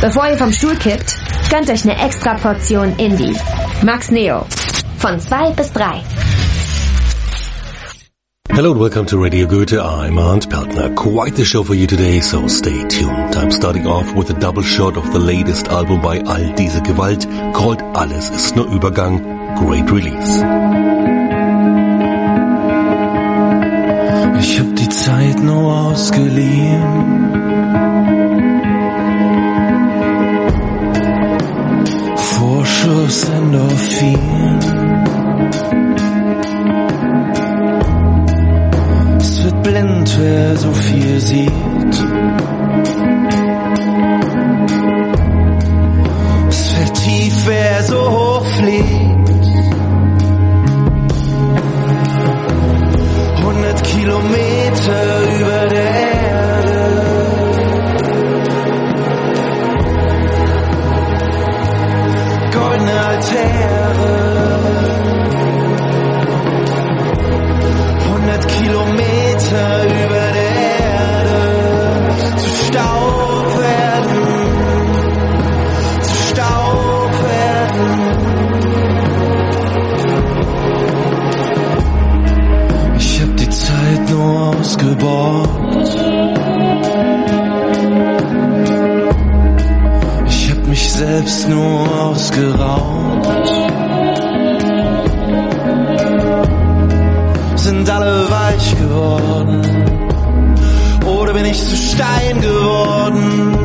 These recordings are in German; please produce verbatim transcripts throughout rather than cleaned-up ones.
Bevor ihr vom Stuhl kippt, gönnt euch eine extra Portion Indie. Max Neo. Von zwei bis drei. Hello and welcome to Radio Goethe. I'm Arndt Peltner. Quite the show for you today, so stay tuned. I'm starting off with a double shot of the latest album by All diese Gewalt, called Alles ist nur Übergang. Great release. Ich hab die Zeit nur ausgeliehen. Vorschuss Endorphin. Es wird blind, wer so viel sieht. Es fällt tief, wer so hoch fliegt. Hundert Kilometer über der Erde. Goldene Altäre. Hundert Kilometer über der Erde. Zu Staub werden. Zu Staub werden. Ich hab die Zeit nur ausgebaut. Ich hab mich selbst nur ausgeraubt. Sind alle weich geworden? Oder bin ich zu Stein geworden?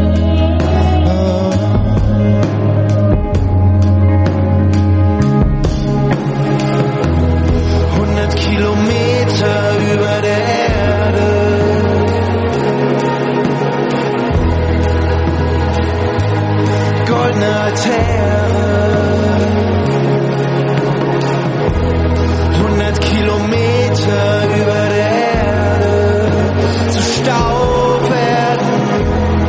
Hundert Kilometer über der Erde. Goldene Altäre. Hundert Kilometer über der Erde. Zu Staub werden.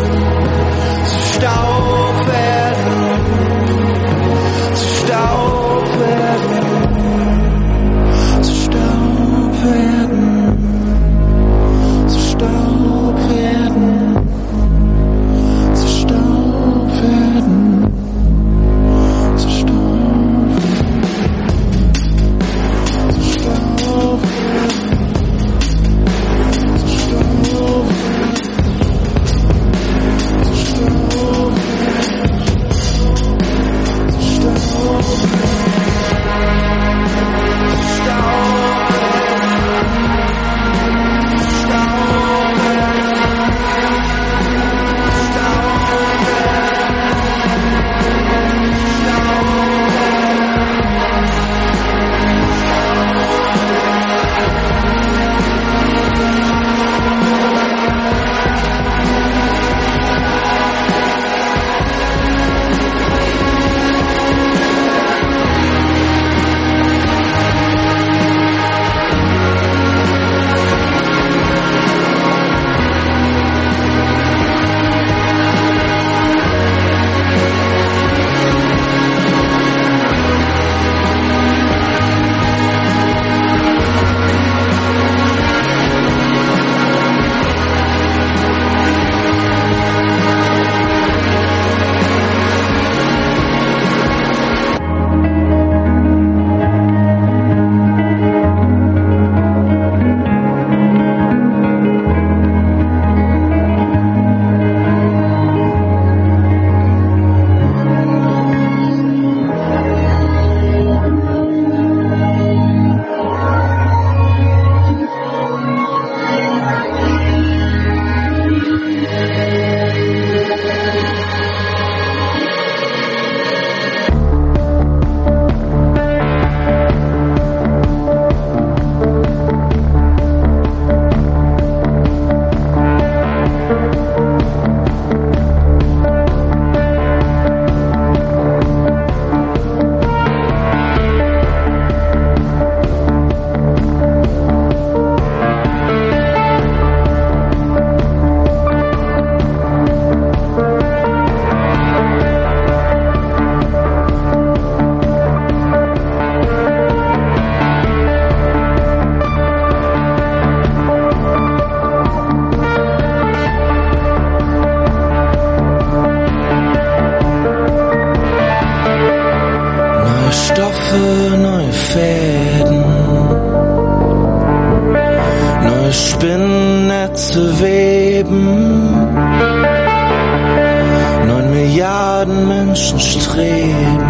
Neue Stoffe, neue Fäden, neue Spinnennetze weben. Neun Milliarden Menschen streben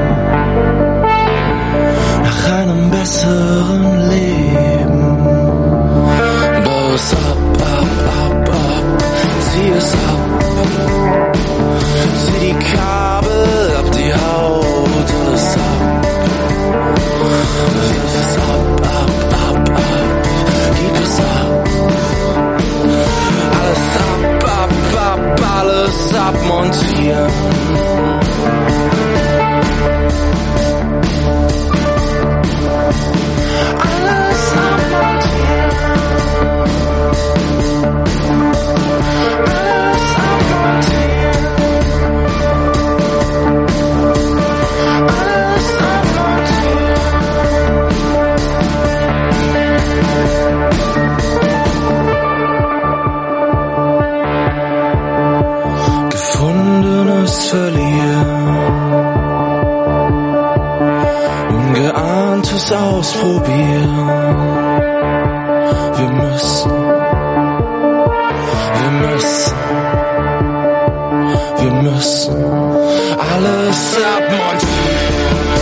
nach einem besseren Leben. Bau es ab, ab, ab, ab, zieh es ab, zieh die Kabel ab, die Haut, alles ab, wirf es ab, ab, ab, ab, gib es ab, alles ab, ab, ab, alles abmontieren. Gefundenes verlieren, Ungeahntes ausprobieren. Wir müssen, wir müssen, wir müssen alles abmontieren.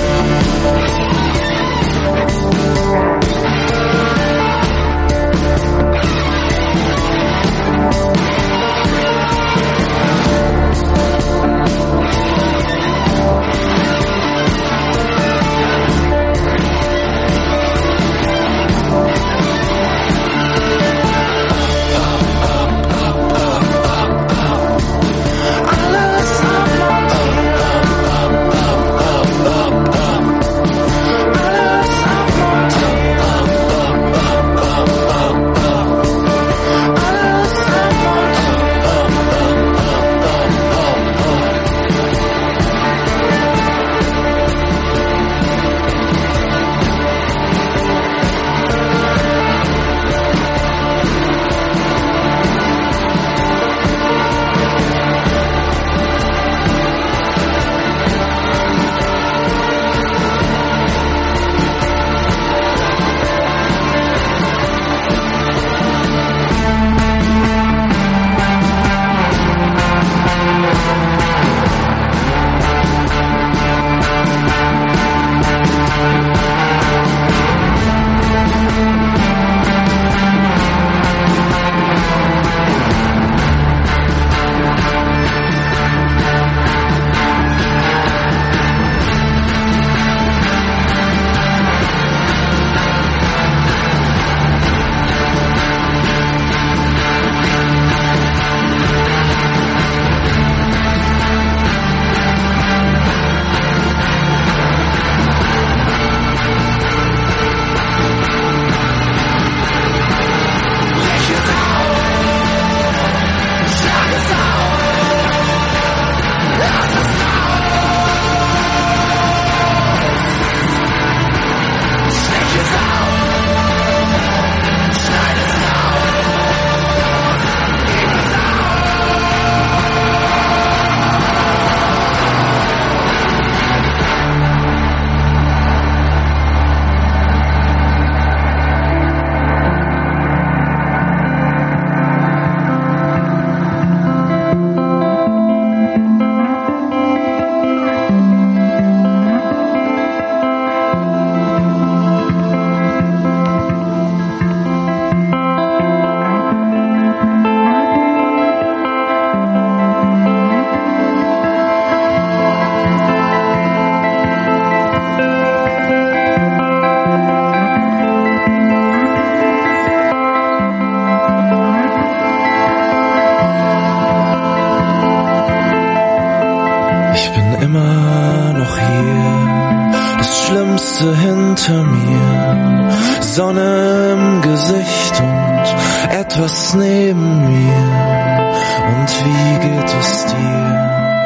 Hinter mir, Sonne im Gesicht und etwas neben mir. Und wie geht es dir?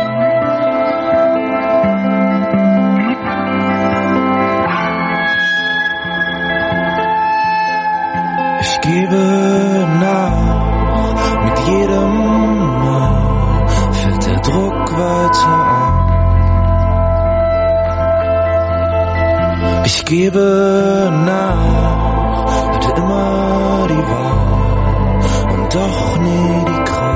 Ich gebe nach, mit jedem Mal fällt der Druck weiter ab. Ich gebe nach, hatte immer die Wahl und doch nie die Kraft.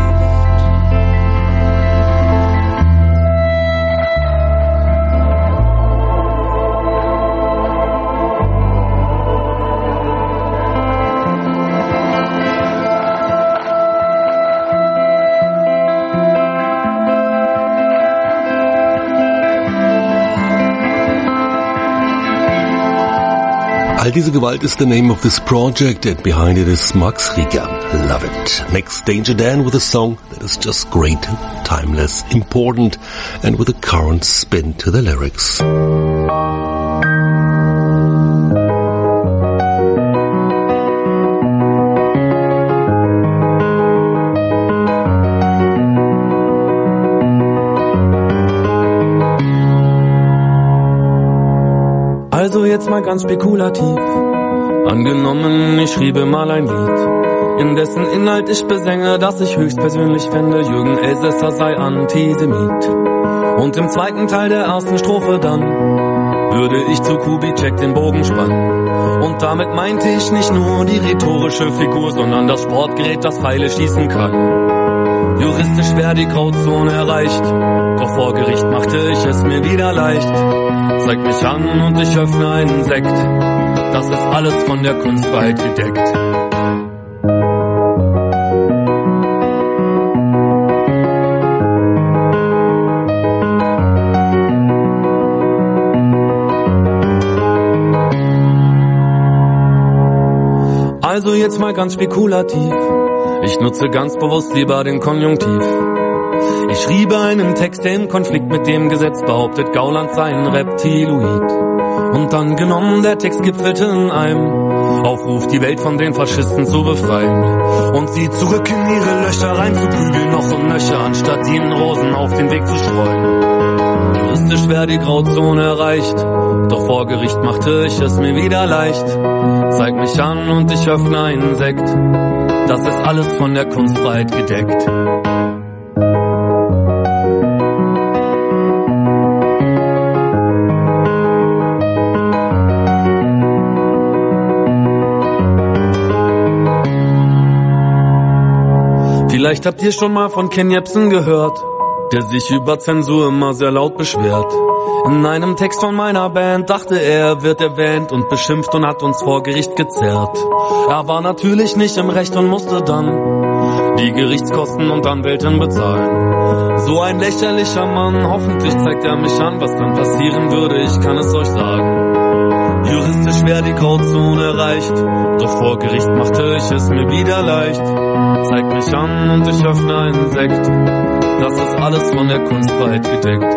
All diese Gewalt is the name of this project, and behind it is Max Rieger. Love it. Next, Danger Dan with a song that is just great, timeless, important, and with a current spin to the lyrics. Also jetzt mal ganz spekulativ. Angenommen, ich schriebe mal ein Lied, in dessen Inhalt ich besänge, dass ich höchstpersönlich fände, Jürgen Elsässer sei Antisemit. Und im zweiten Teil der ersten Strophe dann würde ich zu Kubitschek den Bogen spannen. Und damit meinte ich nicht nur die rhetorische Figur, sondern das Sportgerät, das Pfeile schießen kann. Juristisch wäre die Grauzone erreicht, doch vor Gericht machte ich es mir wieder leicht. Zeig mich an und ich öffne einen Sekt, das ist alles von der Kunstfreiheit gedeckt. Also jetzt mal ganz spekulativ, ich nutze ganz bewusst lieber den Konjunktiv. Ich schriebe einen Text, der im Konflikt mit dem Gesetz behauptet, Gauland sei ein Reptiloid. Und dann genommen, der Text gipfelte in einem Aufruf, die Welt von den Faschisten zu befreien und sie zurück in ihre Löcher reinzuprügeln, noch und nöcher, anstatt ihnen Rosen auf den Weg zu streuen. Juristisch wäre die Grauzone erreicht, doch vor Gericht machte ich es mir wieder leicht. Zeig mich an und ich öffne einen Sekt, das ist alles von der Kunstfreiheit gedeckt. Vielleicht habt ihr schon mal von Ken Jebsen gehört, der sich über Zensur immer sehr laut beschwert. In einem Text von meiner Band dachte er, wird erwähnt und beschimpft und hat uns vor Gericht gezerrt. Er war natürlich nicht im Recht und musste dann die Gerichtskosten und Anwältin bezahlen. So ein lächerlicher Mann, hoffentlich zeigt er mich an, was dann passieren würde, ich kann es euch sagen. Juristisch wäre die Grauzone erreicht, doch vor Gericht machte ich es mir wieder leicht. Zeig mich an und ich öffne einen Sekt, das ist alles von der Kunstfreiheit gedeckt.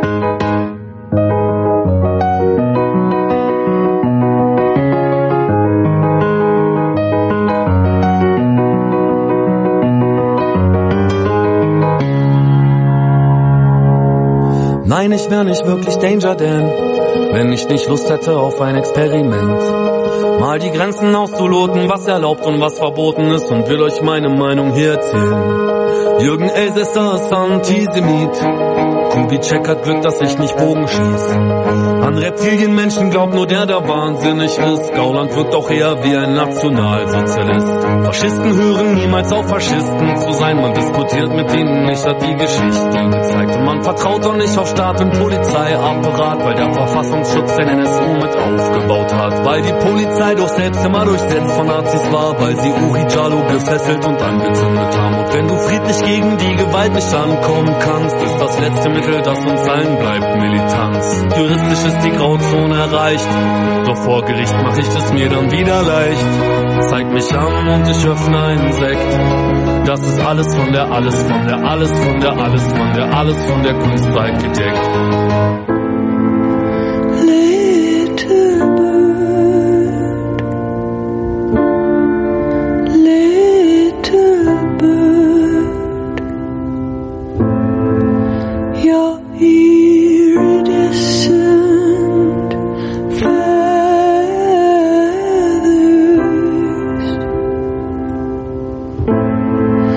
Nein, ich wär nicht wirklich Danger Dan, wenn ich nicht Lust hätte auf ein Experiment. Mal die Grenzen auszuloten, was erlaubt und was verboten ist, und will euch meine Meinung hier erzählen. Jürgen Elsässer ist Antisemit. Kubitschek hat Glück, dass ich nicht Bogen schieß. An Reptilienmenschen glaubt nur der, der wahnsinnig ist. Gauland wirkt auch eher wie ein Nationalsozialist. Faschisten hören niemals auf, Faschisten zu sein. Man diskutiert mit ihnen nicht, hat die Geschichte gezeigt. Und man vertraut auch nicht auf Staat und Polizeiapparat, weil der Verfassungsschutz den N S U mit aufgebaut hat. Weil die Polizei doch selbst immer durchsetzt von Nazis war, weil sie Uri Jallo gefesselt und angezündet haben. Und wenn du friedlich gegen die Gewalt nicht ankommen kannst, ist das letzte Mittel, das uns allen bleibt, Militanz. Juristisch ist die Grauzone erreicht, doch vor Gericht mach ich es mir dann wieder leicht. Zeig mich an und ich öffne einen Sekt, das ist alles von der, alles von der, alles von der, alles von der, alles von der Kunstfreiheit gedeckt.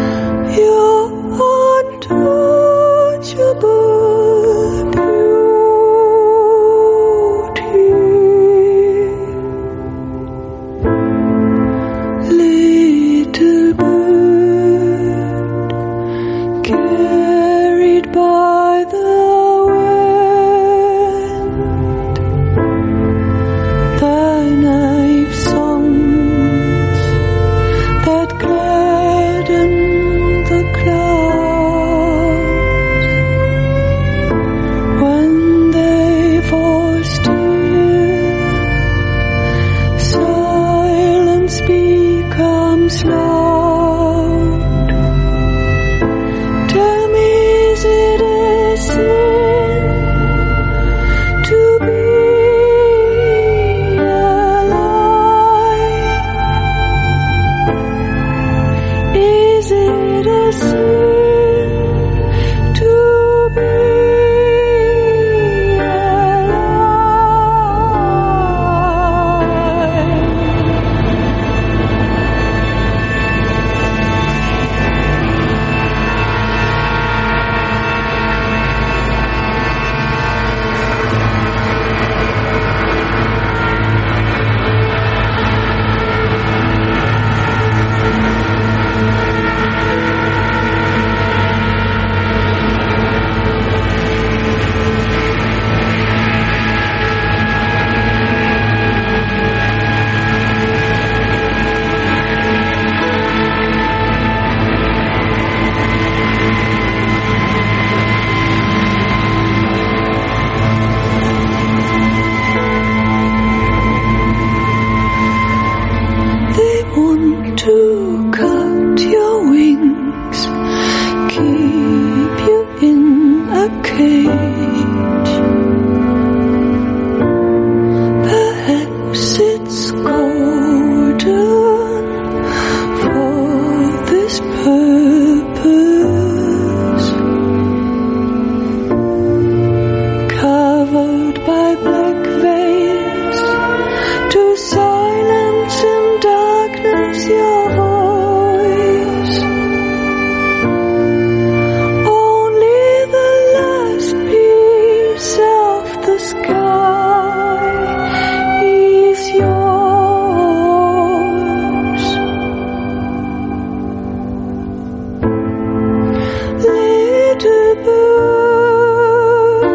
Untouchable, pure. Lord, tell me, is it a sin to be alive? Is it a sin to be to cut your wings, keep you in a cage. Perhaps it's golden for this purpose, covered by black veils to silence in darkness your voice. Only the last piece of the sky is yours. Little bird,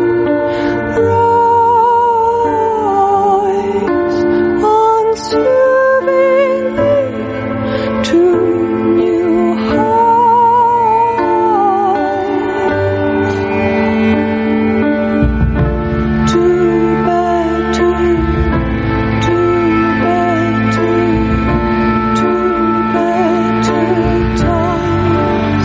rise on soothingly to new heights. Too bad, too, too bad, too, too bad, too times.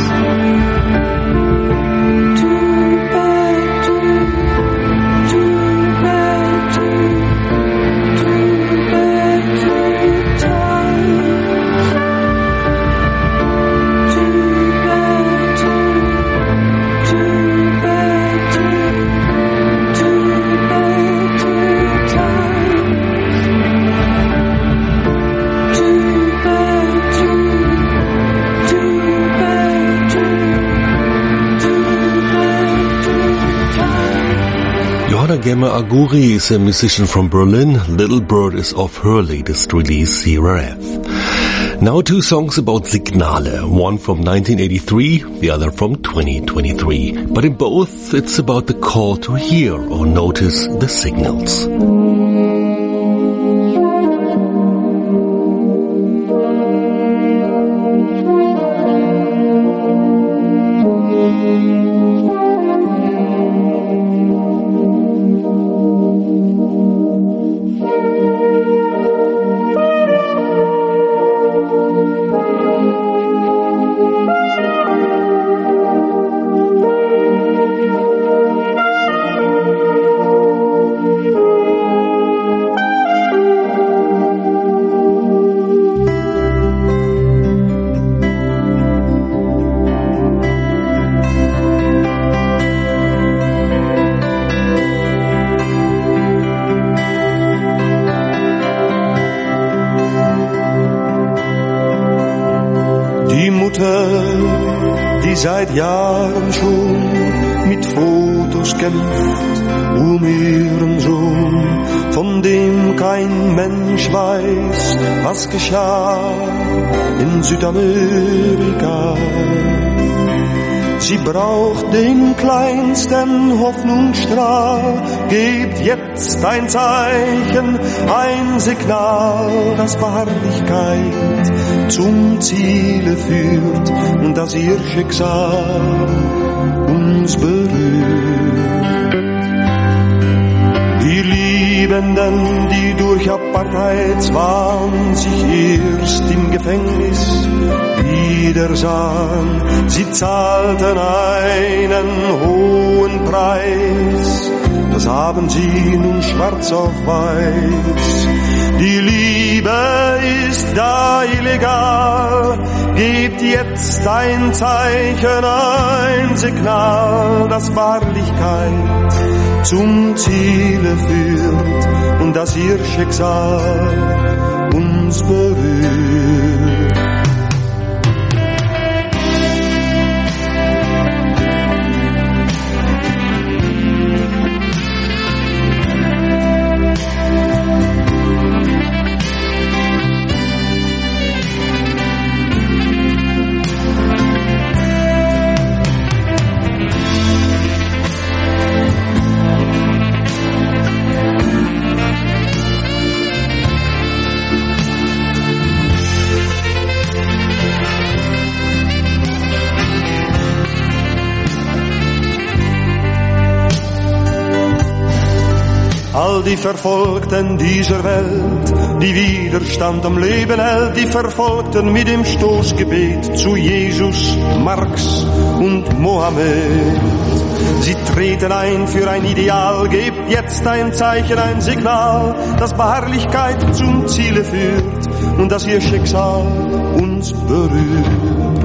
Too bad, too, too bad, too, too bad, too times. Too bad, too, too bad, too, too bad, too times. Too bad, too, too bad, too, too bad, too times. Johanna Gemmer-Aguri is a musician from Berlin. Little Bird is off her latest release, C R F. Now two songs about Signale, one from nineteen eighty-three, the other from twenty twenty-three. But in both, it's about the call to hear or notice the signals. Die Mutter, die seit Jahren schon mit Fotos kämpft, um ihren Sohn, von dem kein Mensch weiß, was geschah in Südamerika. Sie braucht den kleinsten Hoffnungsstrahl, gebt jetzt ein Zeichen, ein Signal, das Beharrlichkeit zum Ziele führt und dass ihr Schicksal uns berührt. Wir lieben Liebenden, die durch Apartheidswahn sich erst im Gefängnis wieder sahen. Sie zahlten einen hohen Preis, das haben sie nun schwarz auf weiß. Die Liebe ist da illegal, gebt jetzt ein Zeichen, ein Signal, dass Wahrlichkeit zum Ziele führt und dass ihr Schicksal uns berührt. All die Verfolgten dieser Welt, die Widerstand am Leben hält, die Verfolgten mit dem Stoßgebet zu Jesus, Marx und Mohammed. Sie treten ein für ein Ideal, gebt jetzt ein Zeichen, ein Signal, dass Beharrlichkeit zum Ziele führt und dass ihr Schicksal uns berührt.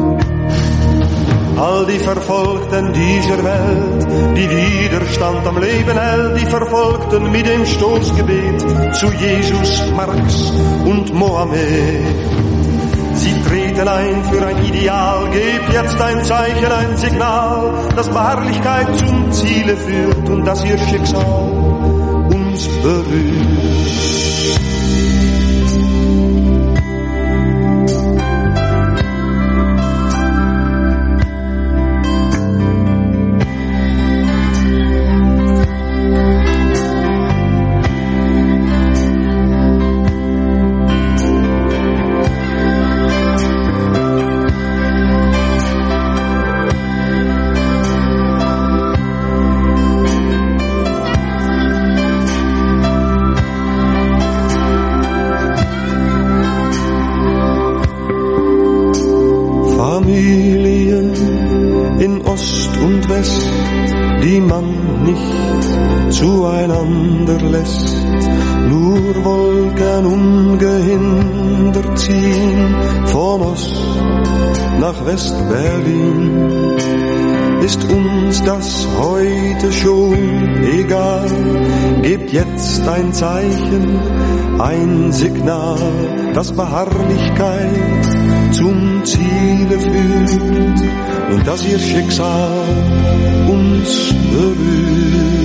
All die Verfolgten dieser Welt, die Widerstand am Leben hält, die Verfolgten mit dem Stoßgebet zu Jesus, Marx und Mohammed. Sie treten ein für ein Ideal, gebt jetzt ein Zeichen, ein Signal, dass Beharrlichkeit zum Ziele führt und dass ihr Schicksal uns berührt. Die man nicht zueinander lässt, nur Wolken ungehindert ziehen, von Ost nach West-Berlin. Ist uns das heute schon egal, gebt jetzt ein Zeichen, ein Signal, dass Beharrlichkeit zum Ziele führt und dass ihr Schicksal uns berührt.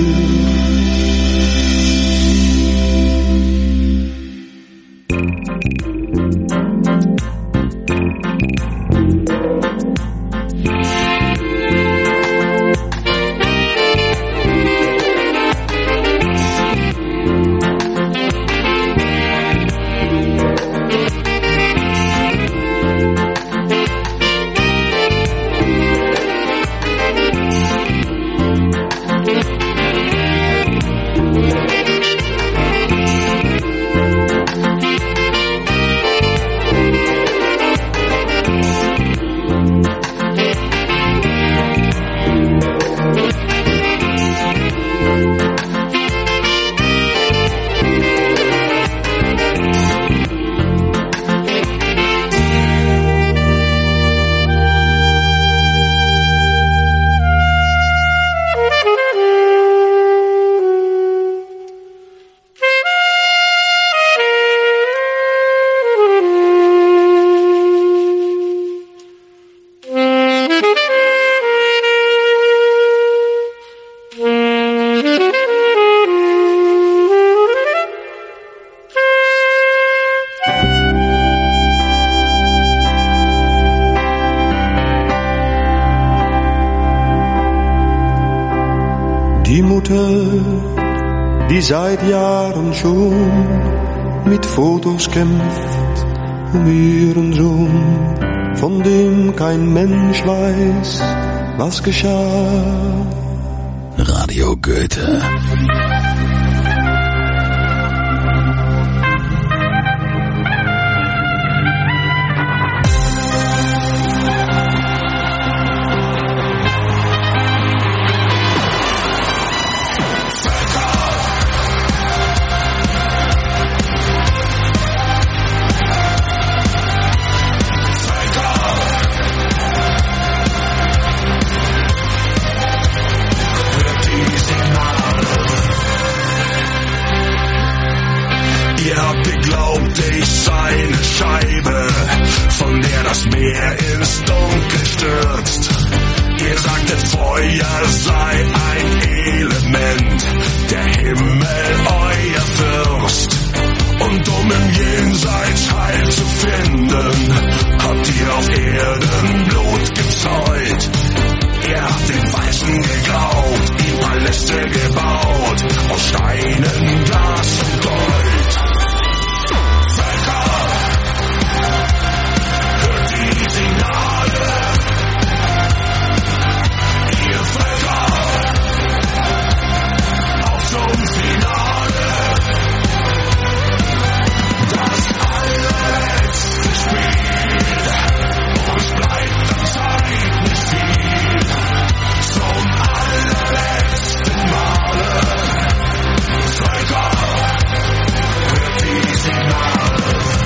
Die Mutter, die seit Jahren schon mit Fotos kämpft um ihren Sohn, von dem kein Mensch weiß, was geschah. Radio Goethe. Ihr habt geglaubt, ich sei eine Scheibe, von der das Meer ins Dunkel stürzt. Ihr sagtet, Feuer sei ein Element, der Himmel euer Fürst. Und um im Jenseits Heil zu finden, habt ihr auf Erden Blut gezollt. Ihr habt den Weißen geglaubt, ihm Paläste gebaut, aus Steinen, Glas und Gold. Völker, hört die Signale. Ihr Völker, auf zum Finale. Das allerletzte Spiel, uns bleibt an Zeit nicht viel. Zum allerletzten Male, Völker, hört die Signale.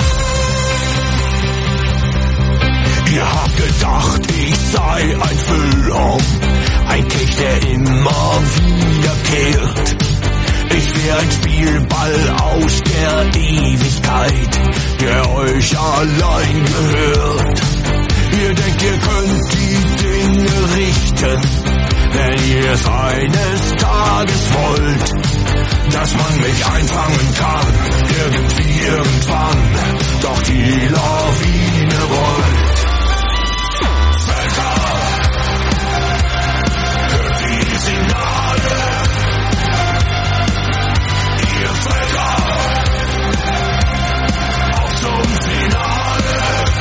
Ihr habt gedacht, ich sei ein Füllraum, ein Kelch, der immer wiederkehrt. Ich wär ein Spielball aus der Ewigkeit, der euch allein gehört. Ihr denkt, ihr könnt die Dinge richten, wenn ihr es eines Tages wollt, dass man mich einfangen kann, irgendwie, irgendwann, doch die Lawine rollt. Völker, hört die Signale. Ihr Völker, auf zum Finale.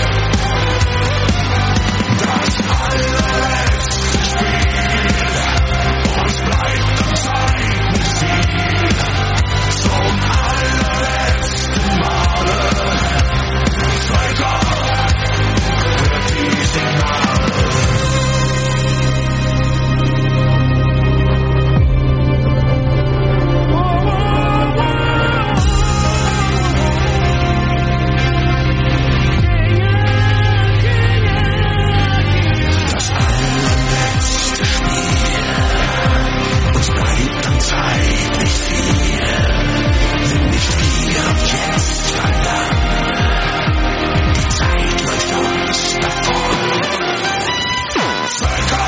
Das allerletzte Spiel, uns bleibt an Zeit nicht viel. Zum allerletzten Male, Völker, hört die Signale. Das allerletzte Spiel, uns bleibt an Zeit nicht viel, wenn nicht wir jetzt verlangen. Die Zeit läuft uns davon. Völker,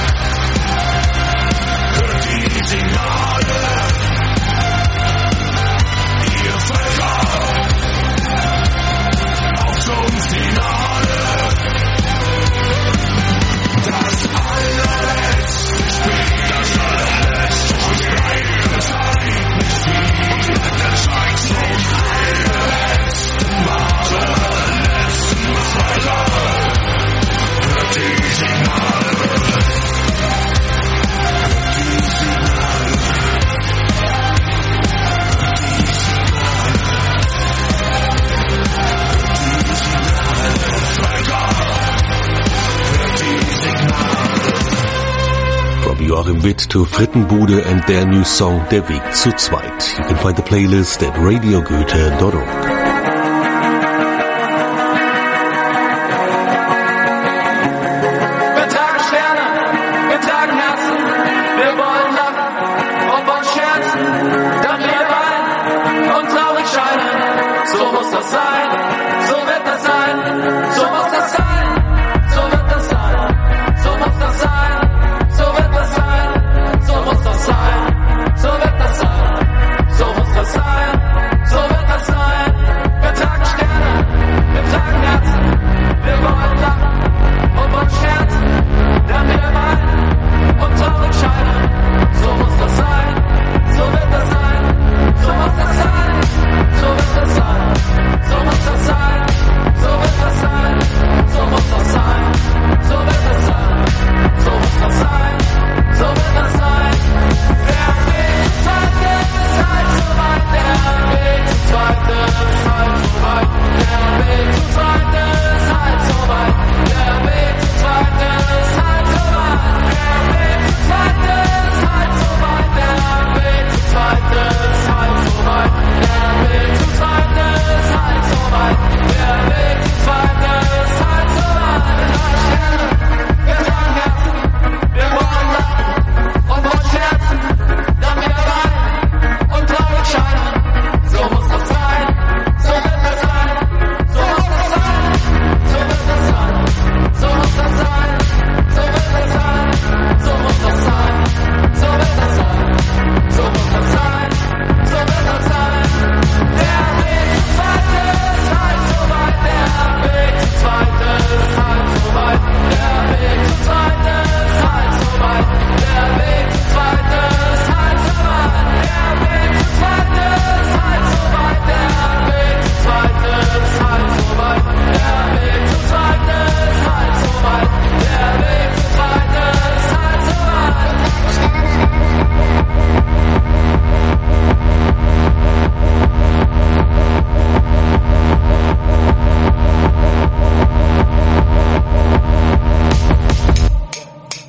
hört die Signale. Ihr Völker, auf zum Finale. Das allerletzte Spiel, das allerletzte Spiel, uns bleibt an Zeit nicht viel, uns bleibt an Zeit zum allerletzten Male, allerletzten Völker, hört die Signale, hört die Signale, hört die Signale, Völker, hört die Signale. From Joachim Witt to Frittenbude and their new song Der Weg zu zweit. You can find the playlist at radio goethe dot org. Wir tragen Sterne, wir tragen Herzen, wir wollen lachen und wollen scherzen, dann wieder weinen und traurig scheinen. So muss das sein, so wird das sein, so muss das sein, so wird das sein, so muss das sein, so wird das sein, so muss das sein, so wird das sein, so muss das sein, so wird das sein. Wir tragen Sterne, wir tragen Herzen, wir wollen lachen und wollen scherzen, dann wieder weinen und traurig scheinen. So muss das sein, so wird das sein, so muss das sein, so wird das sein, so muss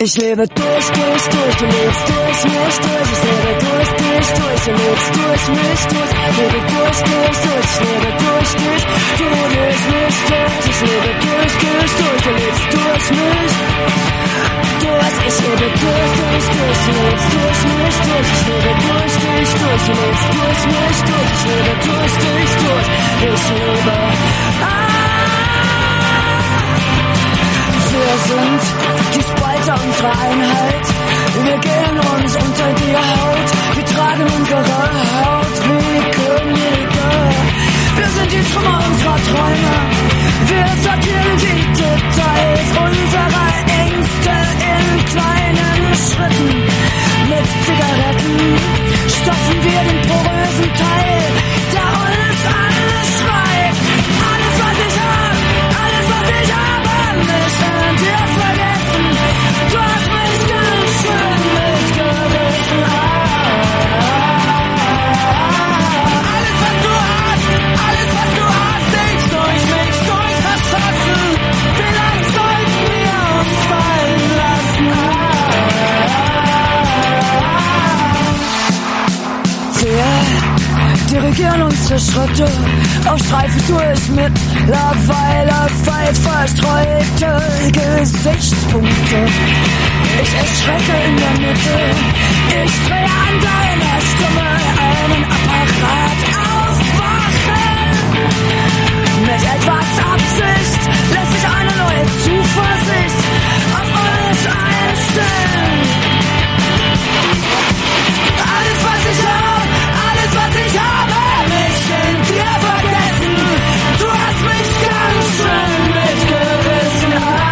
Ich lebe durch, durch, durch, du lebst durch mich durch. Ich lebe durch, durch, durch, du lebst durch mich durch. Ich lebe durch, durch, durch, ich lebe durch dich. Du lebst mich durch. Ich lebe durch, durch, durch, du lebst durch mich durch. Ich lebe durch, durch, durch, du lebst durch mich durch. Ich lebe durch dich durch, du lebst durch mich durch. Ich lebe durch dich durch. Ich lebe. Ah! Wir sind die Spalter unserer Einheit. Wir gehen uns unter die Haut. Wir tragen unsere Haut wie Könige. Wir sind die Trümmer unserer Träume. Wir sortieren die Details unserer Ängste in kleinen Schritten. Mit Zigaretten stopfen wir den porösen Teil, der uns anschreit. Alles, was ich hab, alles, was ich habe, ist an dir vergessen. Du hast mich ganz schön mitgerissen. Alles, was du hast, alles, was du hast, dich durch mich durchverschossen. Vielleicht sollten wir uns fallen lassen. Wir dirigieren unsere Schritte auf Streife durch mittlerweile weit verstreute Gesichtspunkte. Ich erschrecke in der Mitte, ich drehe an deiner Stimme einen Apparat aufwachen. Mit etwas Absicht lässt sich eine neue Zuversicht auf uns einstellen. Alles, was ich habe, alles, was ich habe, mich in dir vergessen. Du hast mich ganz schön mitgerissen.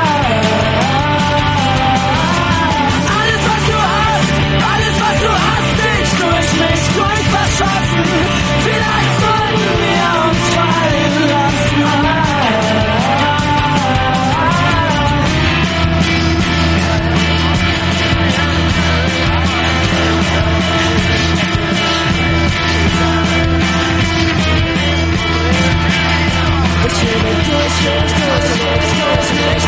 Alles, was du hast, alles, was du hast, dich durch mich durchverschossen. Vielleicht sollten wir uns fallen lassen. Ich lebe durch, durch, durch, durch, durch, durch,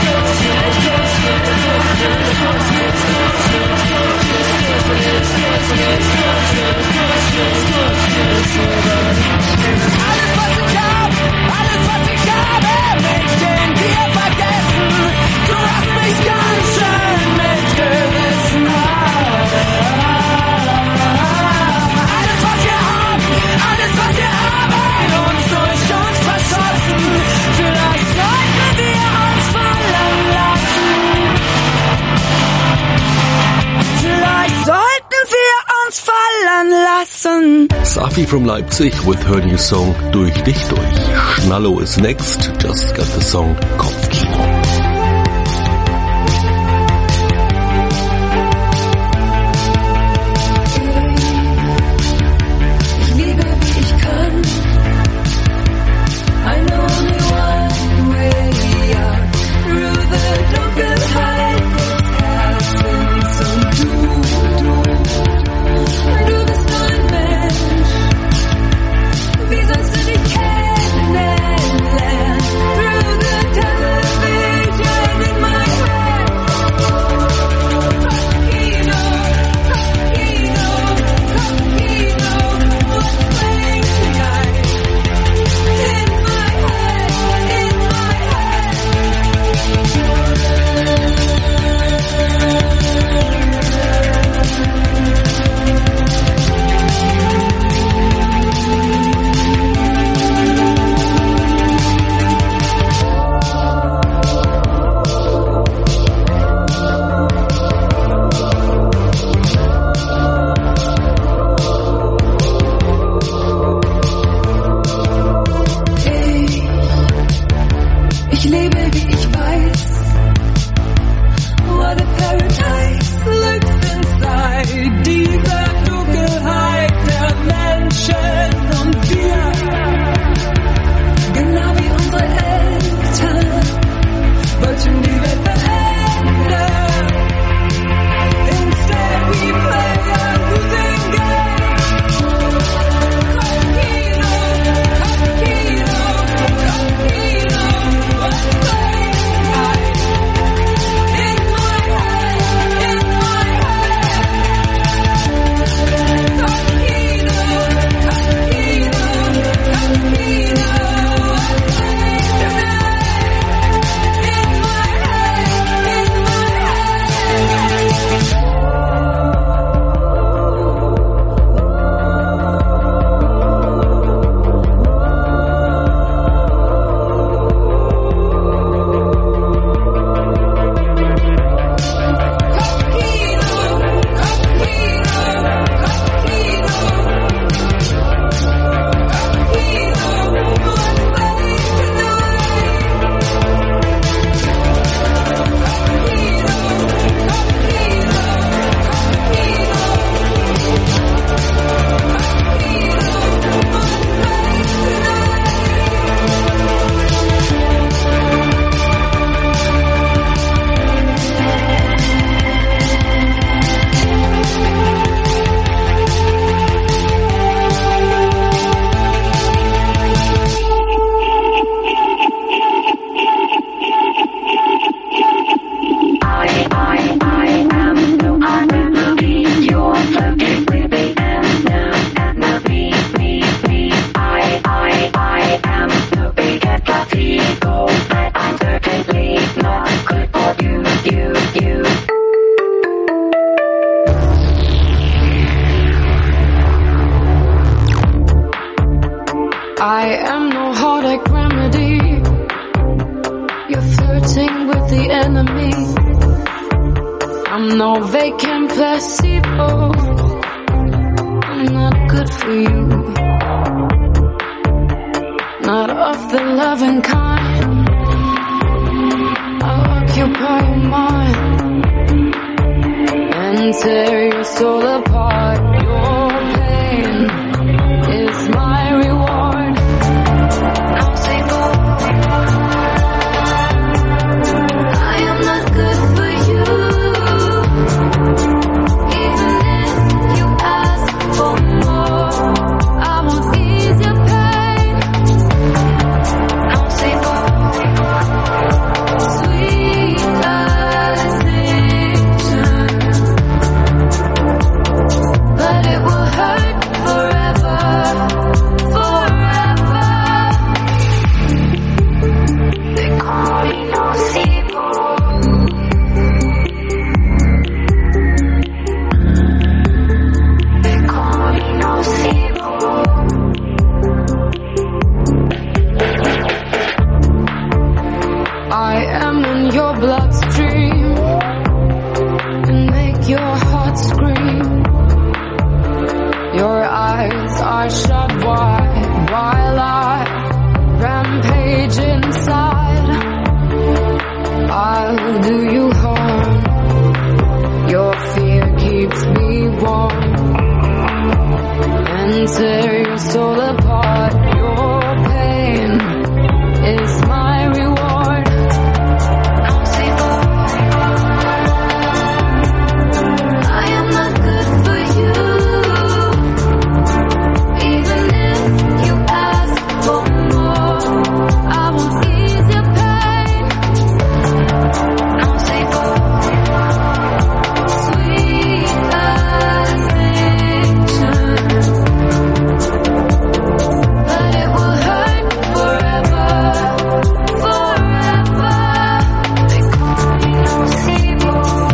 alles, was ich hab, alles, was ich habe, nicht in dir vergessen. Du hast mich ganz schön mitgerissen. Alles, was wir haben, alles, was wir haben, uns durch uns verschossen. Vielleicht sollten wir uns fallen lassen. Vielleicht sollten wir uns fallen lassen. Safi from Leipzig with her new song Durch dich durch. Schnallo is next, just got the song Kopfkino. Ich liebe, wie ich kann. I know only one way out through the Dunkelheit des Herzens. Und du, du, du bist ein Mensch. Wie sollst du dich kennenlernen? Through the Dunkelheit. am no heartache remedy. You're flirting with the enemy. I'm no vacant placebo. I'm not good for you. Not of the loving kind. I'll occupy your mind and tear your soul apart. Your pain is my reward. I'll say no. I am not good for you. Even if you ask for more, I won't ease your pain. I'll say no. Sweet addiction, but it will hurt forever, forever. They call me nocebo. They call me nocebo. I am in your bloodstream and make your heart scream. Your eyes are shut wide while I rampage inside. I'll do you harm. Your fear keeps me warm and tear your soul apart. Your pain is my reward. I'll say no. I am not good for you. Even if you ask for more, I won't ease your pain. I'll say no. Sweet addiction, but it will hurt forever, forever. They call me nocebo.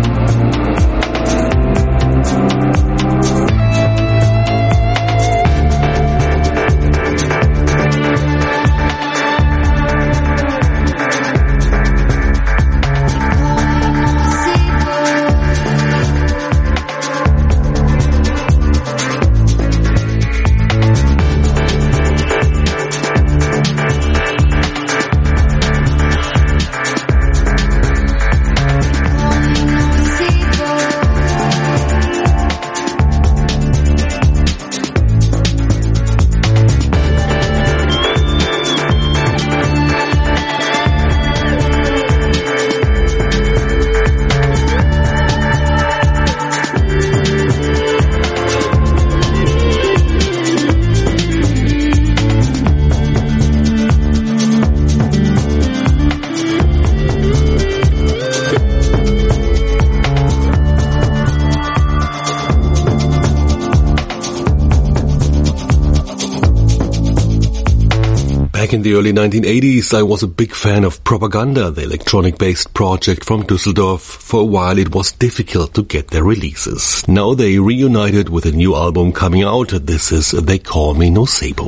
Back in the early nineteen eighties, I was a big fan of Propaganda, the electronic-based project from Düsseldorf. For a while it was difficult to get their releases. Now they reunited with a new album coming out. This is They Call Me Nocebo.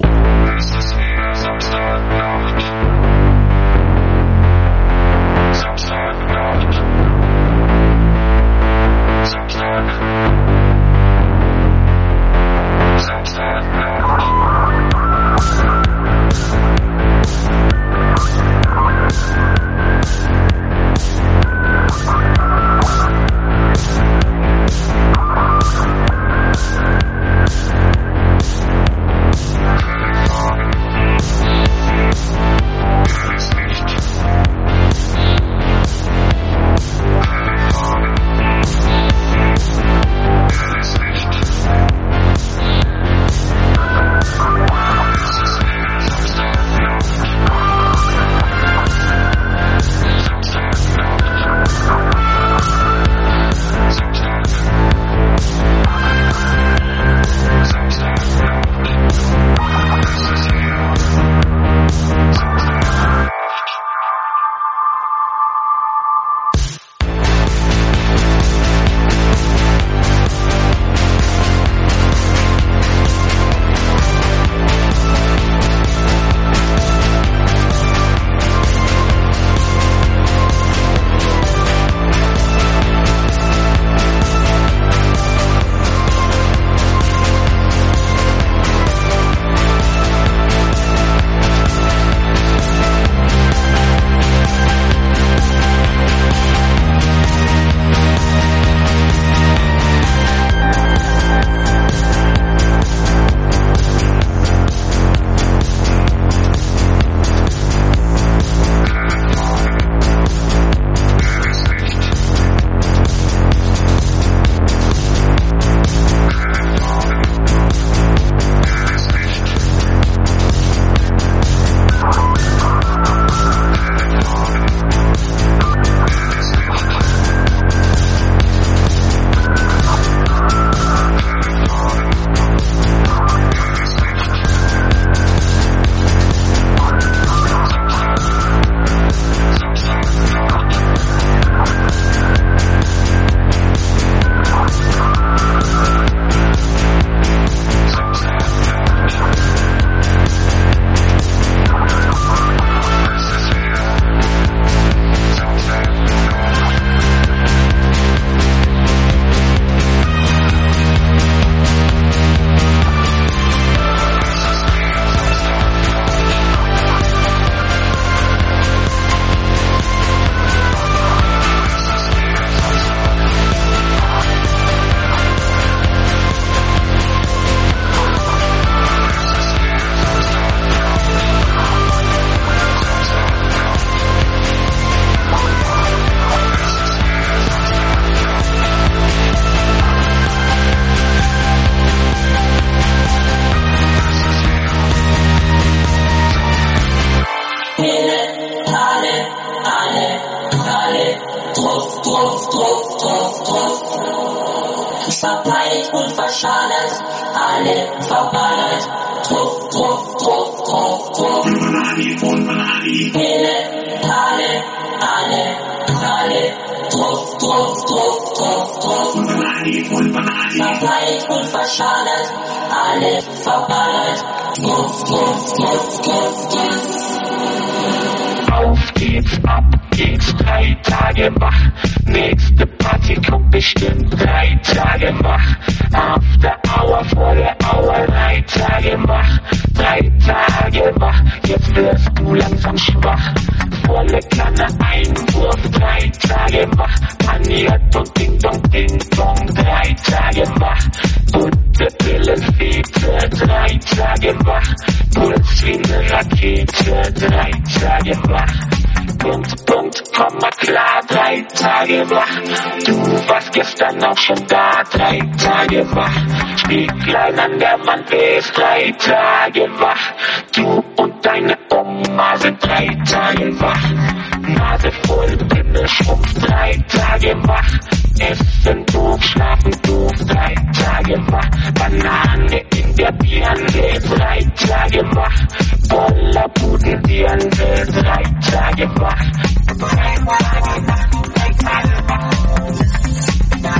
drauf, drauf, drauf, drauf. Verpeilt und verschadet, alle verballert. Drauf, drauf, drauf, drauf, drauf. Pille, Palle, alle, alle. Drauf, drauf, drauf, drauf, drauf. Verpeilt und verschadet, alle verballert. Drauf, drauf, drauf, drauf, drauf. Auf geht's, ab geht's, drei Tage wach. Nächste Party kommt bestimmt, drei Tage wach. After Hour, vor der Hour, drei Tage wach. Drei Tage wach, jetzt wirst du langsam schwach. Volle Kanne Einwurf, drei Tage wach. Paniert und Ding Dong, Ding Dong, drei Tage wach. Gute Pillenfete, drei Tage wach. Puls wie ne Rakete, drei Tage wach. Punkt, Punkt, Komma, klar, drei Tage wach. Du warst gestern auch schon da, drei Tage wach. Spieglein an der Wand ist drei Tage wach. Du und deine Oma sind drei Tage wach. Nase voll, Pimmel, Schrumpf, drei Tage wach. Essen doof, schlafen doof, drei Tage wach. Banane in der Birne, drei Tage wach. Boller Pudendirne, drei Tage wach. Drei Tage wach, drei Tage wach. Drei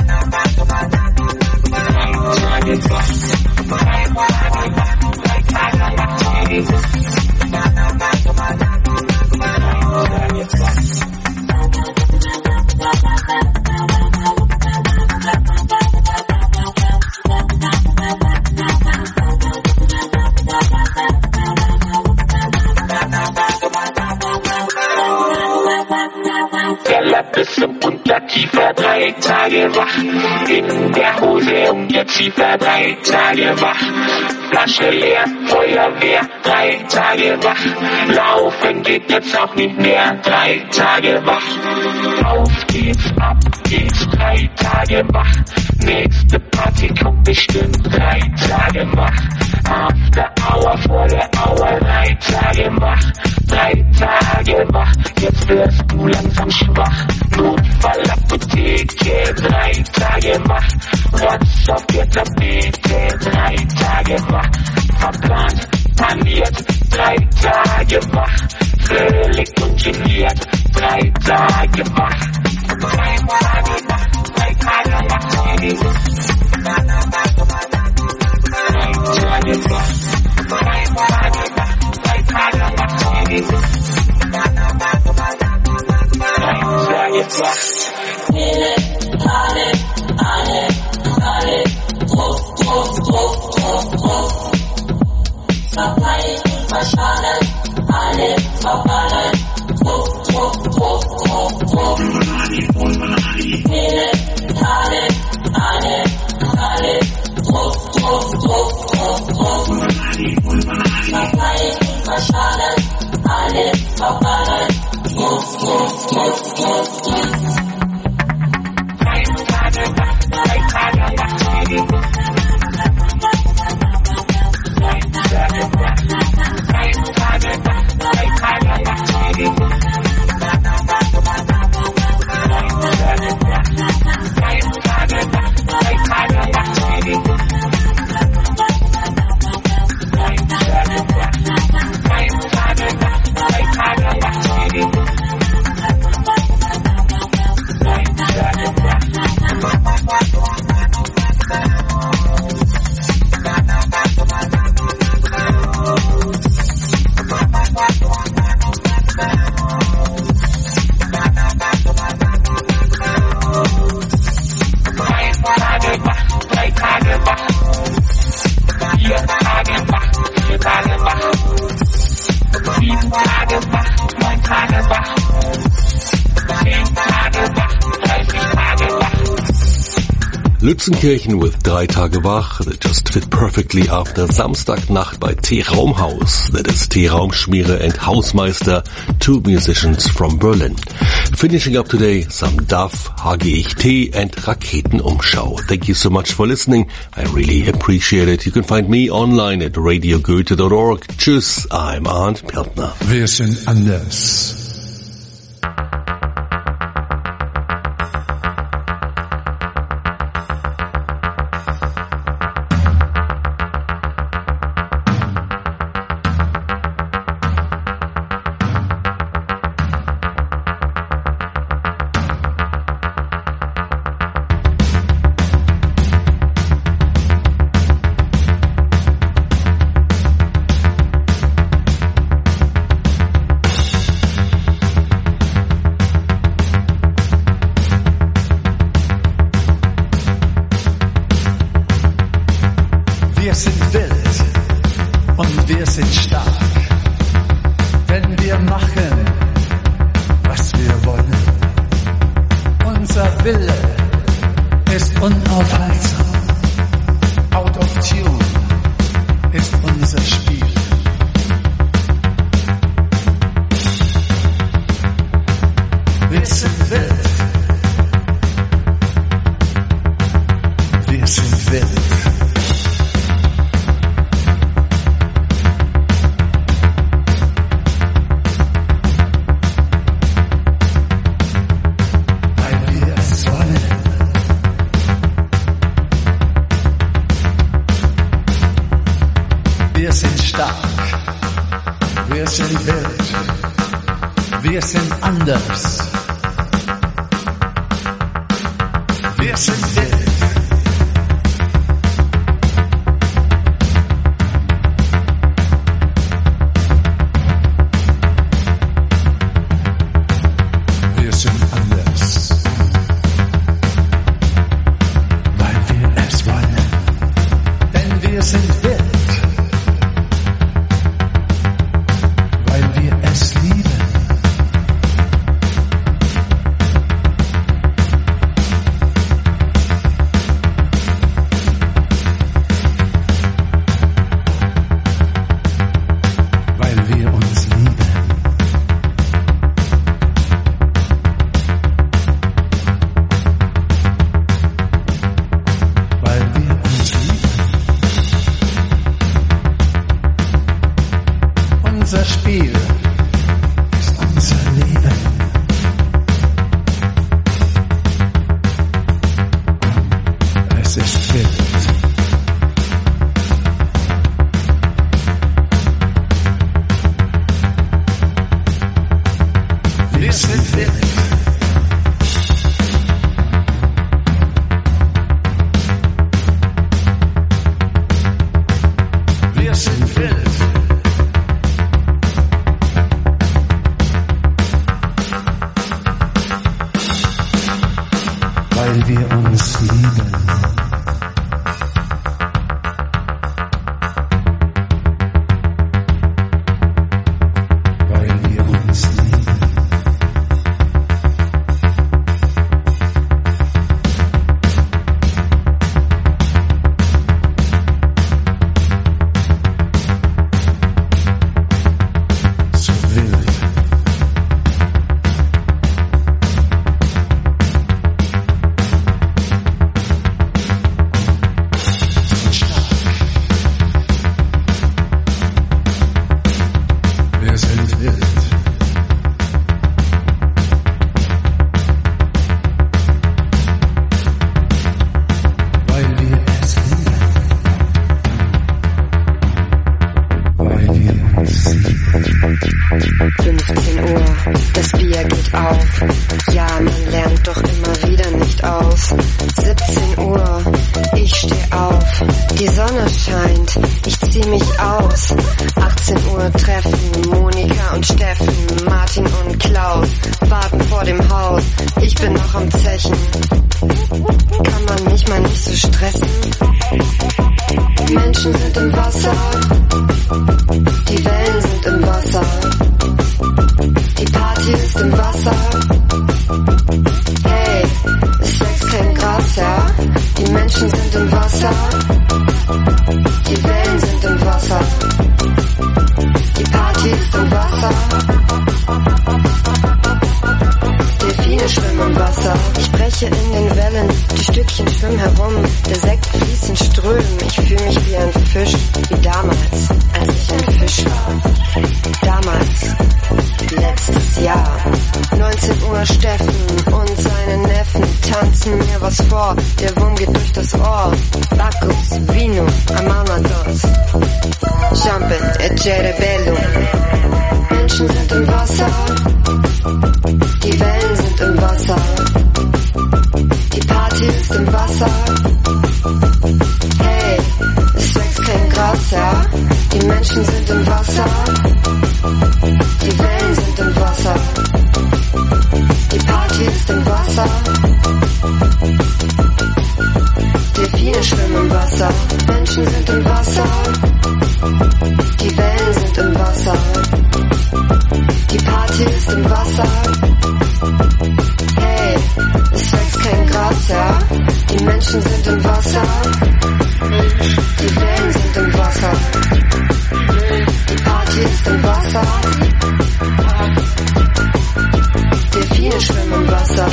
Tage wach, drei Tage wach, drei Tage wach. Keller bis zum Unterkiefer, drei Tage wach. In der Hose um ihr Ziefer, drei Tage wach. Flasche leer, Feuerwehr, drei Tage wach. Laufen geht jetzt auch nicht mehr, drei Tage wach. Auf geht's, ab geht's, drei Tage wach. Nächste Party kommt bestimmt, drei Tage wach. After Hour, vor der Hour, drei Tage wach. Drei Tage wach, jetzt wirst du langsam schwach. Notfallapotheke, drei Tage wach. Rotz auf der Tapete, drei Tage wach. Verplant, paniert, drei Tage wach. Völlig ungeniert, drei Tage wach. Drei Tage wach, drei Tage wach. Drei Tage wach, drei Tage wach, drei Tage wach. Pille, Palle, alle, alle. Drauf, drauf, drauf, drauf, drauf. Verpeilt und verschadet, alle verballert. Drauf, drauf, drauf, drauf, drauf. Pille, Palle, alle, alle. Drauf, drauf, drauf, drauf, drauf. Verpeilt und verschadet, alle verballert. Drauf, drauf, drauf, drauf, drauf. Drei Tage wach, drei Tage wach. Drei Tage wach, drei Tage wach, drei Tage wach. Lützenkirchen with drei Tage wach that just fit perfectly after Samstagnacht bei T-Raumhaus, that is T-Raumschmiere and Hausmeister, two musicians from Berlin. Finishing up today, some Duff, H G Ich T and Raketenumschau. Thank you so much for listening. I really appreciate it. You can find me online at radio goethe dot org. Tschüss, I'm Arndt Peltner. Wir sind anders. Wir sind wild. Wir sind anders. Wir sind wild. Wir sind anders. Weil wir es wollen. Denn wir sind wild. Weil wir es lieben. Unser Spiel ist unser Leben. Es ist wild. Wir sind wild. Wir sind wild. Weil wir uns lieben. Weil wir uns lieben. So wild. Wir sind wild. Weil wir es lieben. Weil wir uns lieben. fünfzehn Uhr, das Bier geht auf. Ja, man lernt doch immer wieder nicht aus. siebzehn Uhr, ich steh auf. Die Sonne scheint, ich zieh mich aus. achtzehn Uhr treffen Monika und Steffen, Martin und Klaus warten vor dem Haus. Ich bin noch am Zechen. Kann man mich mal nicht so stressen? Menschen sind im Wasser. Die Wellen sind im Wasser. Die Party ist im Wasser. Hey, es wächst kein Gras, ja? Die Menschen sind im Wasser. Die Wellen sind im Wasser. Die Party ist im Wasser. Delfine schwimmen im Wasser. Ich breche in den Wellen, die Stückchen schwimmen herum. Der Sekt fließt in Strömen. Ich fühle mich wie ein Fisch, wie damals, als ich ein Fisch war. Damals, letztes Jahr. neunzehn Uhr Steffen und seine Neffen tanzen mir was vor. Der Wurm geht durch das Ohr. Bacchus, Vino, Amamados. Jumpin' e Cerebellum. Menschen sind im Wasser. Die Wellen sind im Wasser. Die Party ist im Wasser. Hey, es wächst kein Gras, ja? Die Menschen sind im Wasser. Die Wellen sind im Wasser. Die Party ist im Wasser. Delfine schwimmen im Wasser. Menschen sind im Wasser. Die Wellen sind im Wasser. Die Party ist im Wasser. Hey, es wächst kein Gras, ja? Die Menschen sind im Wasser. Die Wellen sind im Wasser. Die Party ist im Wasser. Delfine schwimmen im Wasser.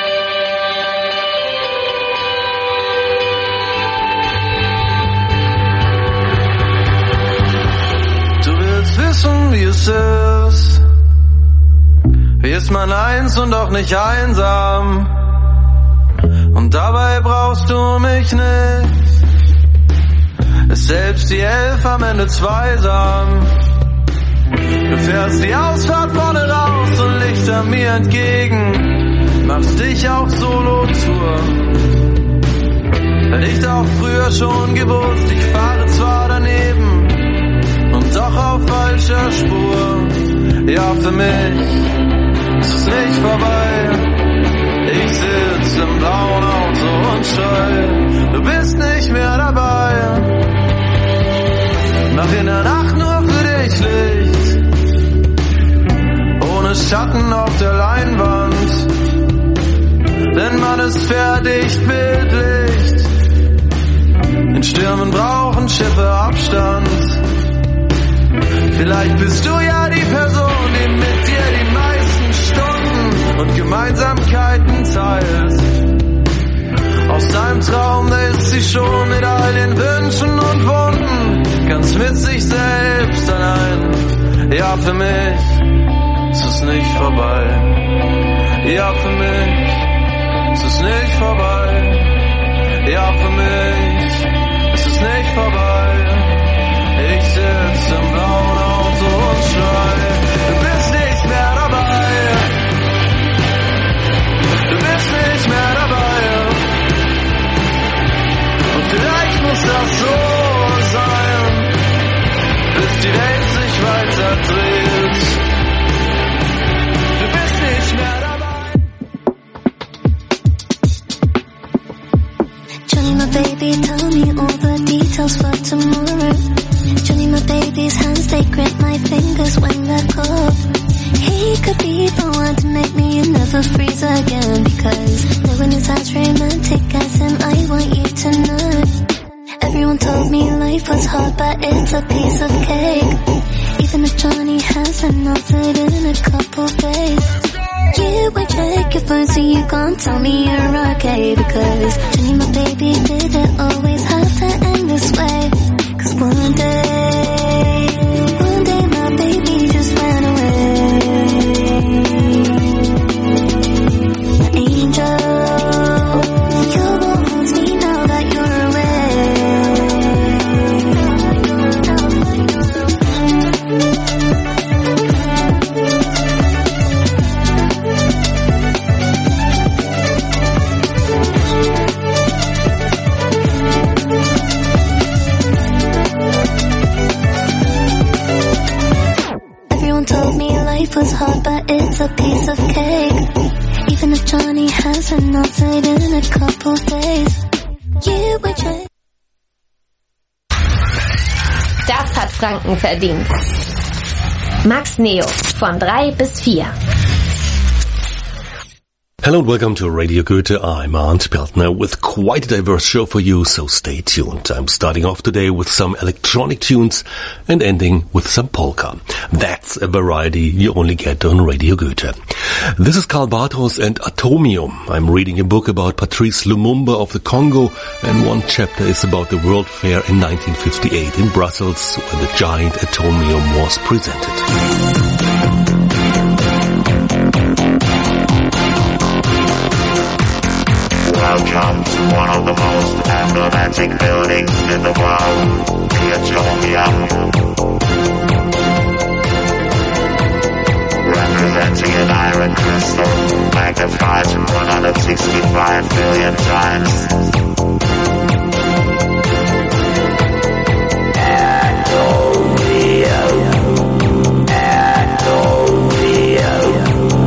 Du willst wissen, wie es ist. Wie ist man eins und auch nicht einsam? Und dabei brauchst du mich nicht. Ist selbst die Elf am Ende zweisam. Du fährst die Ausfahrt vorne raus und Lichter mir entgegen. Machst dich auf Solo-Tour. Hätte ich doch früher schon gewusst, ich fahre zwar daneben und doch auf falscher Spur. Ja, für mich ist es nicht vorbei. Ich sitz im blauen Auto und schrei, du bist nicht mehr dabei. Mach in der Nacht nur für dich Licht, ohne Schatten auf der Leinwand, denn man ist fertig bildlich. In Stürmen brauchen Schiffe Abstand. Vielleicht bist du ja die Person, die mit dir die meisten Stunden und Gemeinsamkeiten teilt. Aus deinem Traum, da ist sie schon mit all den Wünschen und Wunden, ganz mit sich selbst allein. Ja, für mich ist es nicht vorbei. Ja, für mich ist es nicht vorbei. Ja, für mich ist es nicht vorbei. Ich sitz im blauen Auto und schrei, du bist nicht mehr dabei. Du bist nicht mehr dabei. Und vielleicht muss das so sein, bis die Welt sich weiter dreht. Du bist nicht mehr dabei. Johnny, my baby, tell me all the details for tomorrow. Johnny, my baby's hands, they grip my fingers when they're cold. He could be the one to make me never freeze again, because no one is as romantic as him, I want you to know. Everyone told me life was hard, but it's a piece of cake. Even if Johnny hasn't melted in a couple days, you won't check your phone, so you can't tell me you're okay, because Johnny, my baby, did it always have to end this way? Cause one day, one day my baby just ran away. My angel, you're what holds me now that you're was hard, but it's a piece of cake. Even if Johnny hasn't melted in a couple days, you would try. Das hat Franken verdient. Max Neo von drei bis vier. Hello and welcome to Radio Goethe. I'm Arndt Peltner with quite a diverse show for you, so stay tuned. I'm starting off today with some electronic tunes and ending with some polka. That's a variety you only get on Radio Goethe. This is Karl Bartos and Atomium. I'm reading a book about Patrice Lumumba of the Congo, and one chapter is about the World Fair in nineteen fifty-eight in Brussels, where the giant Atomium was presented. Welcome to one of the most emblematic buildings in the world, the Atomium. Representing an iron crystal, magnified one hundred sixty-five billion times. Atomium. Atomium.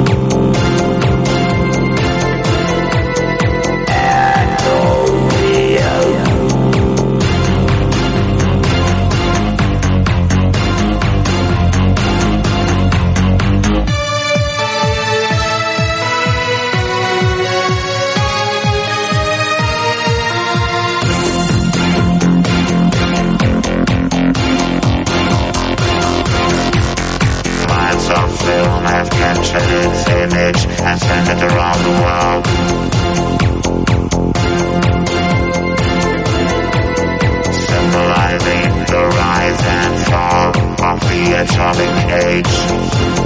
Have captured its image and sent it around the world. Symbolizing the rise and fall of the atomic age.